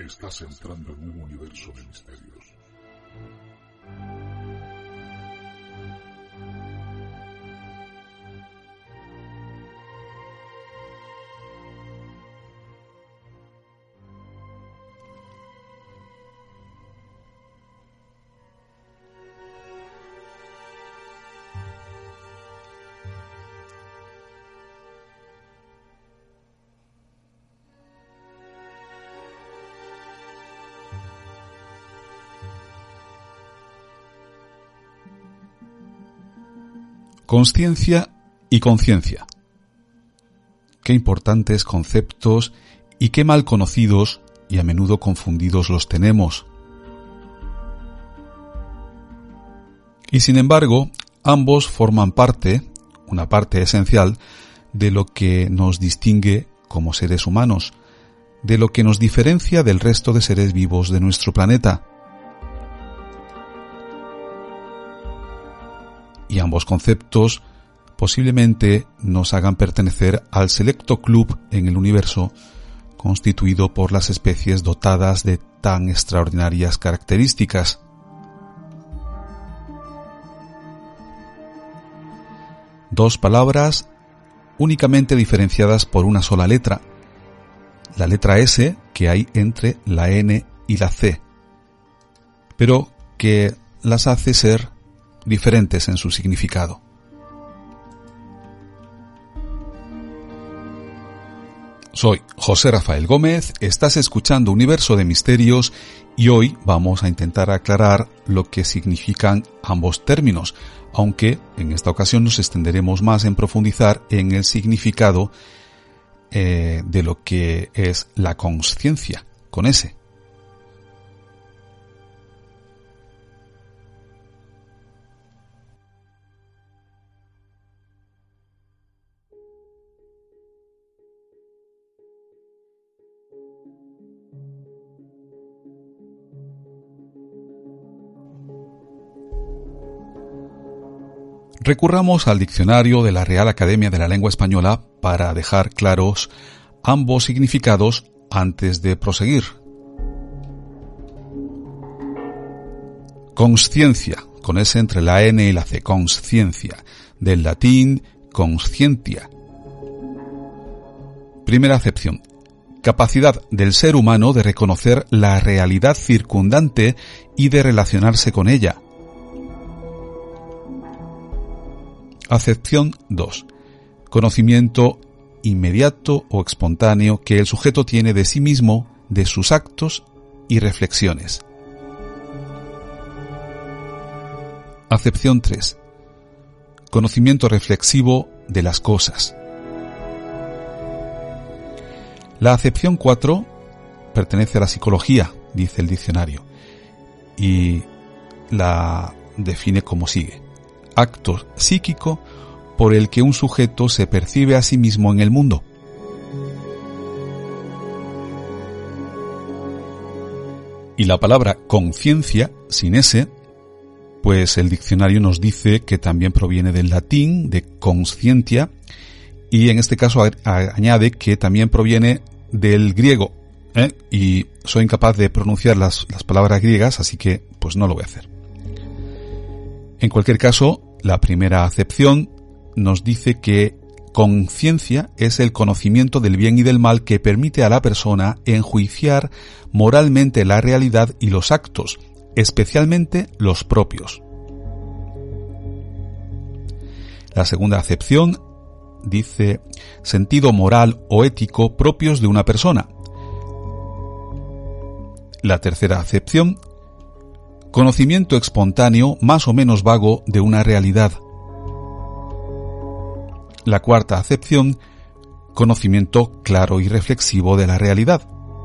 Estás entrando en un universo de misterios. Consciencia y conciencia. Qué importantes conceptos y qué mal conocidos y a menudo confundidos los tenemos. Y sin embargo, ambos forman una parte esencial, de lo que nos distingue como seres humanos, de lo que nos diferencia del resto de seres vivos de nuestro planeta. Y ambos conceptos posiblemente nos hagan pertenecer al selecto club en el universo constituido por las especies dotadas de tan extraordinarias características. Dos palabras únicamente diferenciadas por una sola letra, la letra S que hay entre la N y la C, pero que las hace ser diferentes en su significado. Soy José Rafael Gómez, estás escuchando Universo de Misterios y hoy vamos a intentar aclarar lo que significan ambos términos, aunque en esta ocasión nos extenderemos más en profundizar en el significado de lo que es la consciencia, con S. Recurramos al diccionario de la Real Academia de la Lengua Española para dejar claros ambos significados antes de proseguir. Consciencia, con S entre la N y la C, consciencia, del latín conscientia. Primera acepción: capacidad del ser humano de reconocer la realidad circundante y de relacionarse con ella. Acepción 2. Conocimiento inmediato o espontáneo que el sujeto tiene de sí mismo, de sus actos y reflexiones. Acepción 3. Conocimiento reflexivo de las cosas. La acepción 4 pertenece a la psicología, dice el diccionario, y la define como sigue: acto psíquico por el que un sujeto se percibe a sí mismo en el mundo. Y la palabra conciencia, sin S, pues el diccionario nos dice que también proviene del latín, de conscientia, y en este caso añade que también proviene del griego, y soy incapaz de pronunciar las palabras griegas, así que pues no lo voy a hacer. En cualquier caso, la primera acepción nos dice que conciencia es el conocimiento del bien y del mal que permite a la persona enjuiciar moralmente la realidad y los actos, especialmente los propios. La segunda acepción dice sentido moral o ético propios de una persona. La tercera acepción, conocimiento espontáneo más o menos vago de una realidad. La cuarta acepción, conocimiento claro y reflexivo de la realidad.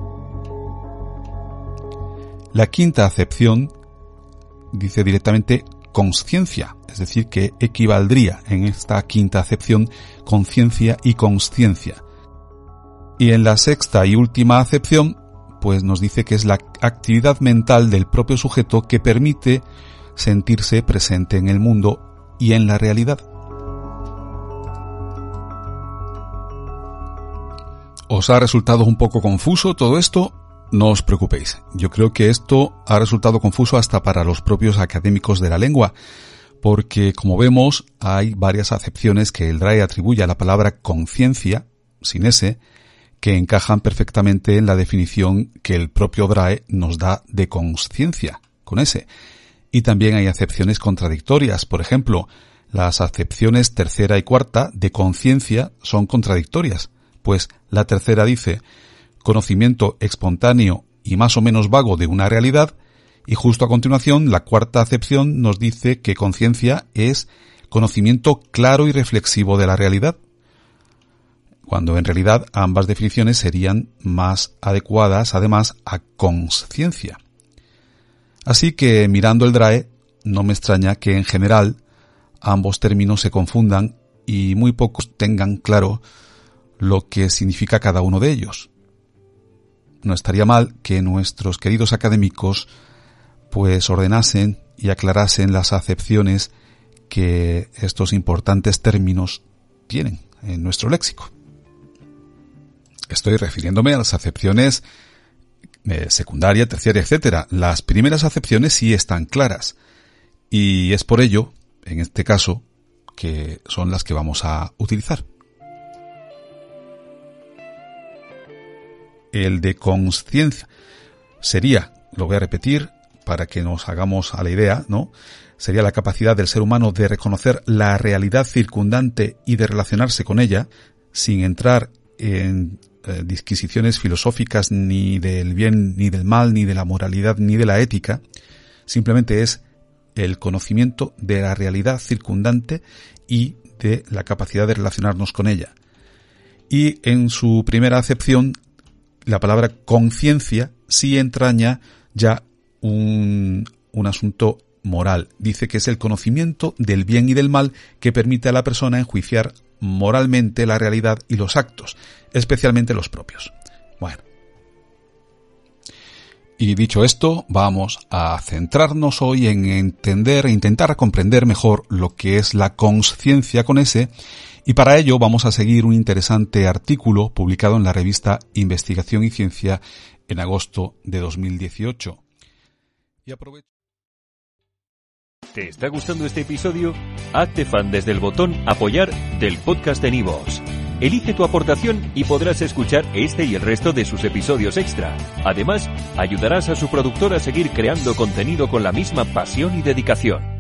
La quinta acepción dice directamente consciencia, es decir, que equivaldría en esta quinta acepción conciencia y consciencia. Y en la sexta y última acepción, pues nos dice que es la actividad mental del propio sujeto que permite sentirse presente en el mundo y en la realidad. ¿Os ha resultado un poco confuso todo esto? no os preocupéis. Yo creo que esto ha resultado confuso hasta para los propios académicos de la lengua, porque como vemos hay varias acepciones que el DRAE atribuye a la palabra conciencia, sin S, que encajan perfectamente en la definición que el propio DRAE nos da de consciencia, con S. Y también hay acepciones contradictorias. Por ejemplo, las acepciones tercera y cuarta de conciencia son contradictorias, pues la tercera dice conocimiento espontáneo y más o menos vago de una realidad, y justo a continuación la cuarta acepción nos dice que conciencia es conocimiento claro y reflexivo de la realidad, cuando en realidad ambas definiciones serían más adecuadas además a consciencia. Así que mirando el DRAE, no me extraña que en general ambos términos se confundan y muy pocos tengan claro lo que significa cada uno de ellos. No estaría mal que nuestros queridos académicos pues ordenasen y aclarasen las acepciones que estos importantes términos tienen en nuestro léxico. Estoy refiriéndome a las acepciones secundaria, terciaria, etcétera. Las primeras acepciones sí están claras y es por ello, en este caso, que son las que vamos a utilizar. El de consciencia sería, lo voy a repetir para que nos hagamos a la idea, ¿no? Sería la capacidad del ser humano de reconocer la realidad circundante y de relacionarse con ella sin entrar en disquisiciones filosóficas ni del bien ni del mal, ni de la moralidad ni de la ética. Simplemente es el conocimiento de la realidad circundante y de la capacidad de relacionarnos con ella. Y en su primera acepción, la palabra conciencia sí entraña ya un asunto moral. Dice que es el conocimiento del bien y del mal que permite a la persona enjuiciar moralmente la realidad y los actos, especialmente los propios. Bueno. Y dicho esto, vamos a centrarnos hoy en entender e intentar comprender mejor lo que es la consciencia con S, y para ello vamos a seguir un interesante artículo publicado en la revista Investigación y Ciencia en agosto de 2018. Y aprovecho. ¿Te está gustando este episodio? Hazte fan desde el botón Apoyar del podcast de Nivos. Elige tu aportación y podrás escuchar este y el resto de sus episodios extra. Además, ayudarás a su productor a seguir creando contenido con la misma pasión y dedicación.